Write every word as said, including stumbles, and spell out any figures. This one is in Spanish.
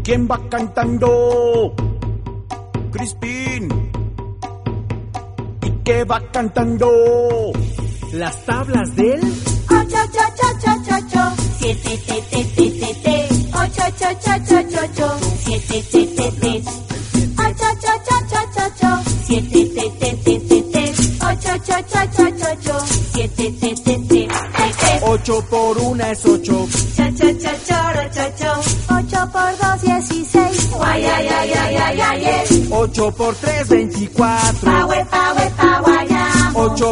¿Quién va cantando? Crispín. ¿Y qué va cantando? Las tablas del ocho, ocho, ocho, ocho, ocho, siete, te, te, te, te, te, ocho, ocho, ocho, ocho, ocho, siete, te, te, te, ocho, ocho, ocho, ocho, ocho, siete, te, te, te, te, te, ocho, ocho, ocho, ocho, ocho, siete, te, te, te, te, te. Ocho por una es ocho. Cha, cha, cha, choro, cho, cho. Ocho por dos, dieciséis. Guay, ay, ay, ay, ay, ay, ay. Ocho por tres, veinticuatro. Pa, we, pa, we, pa, guayamo. Ocho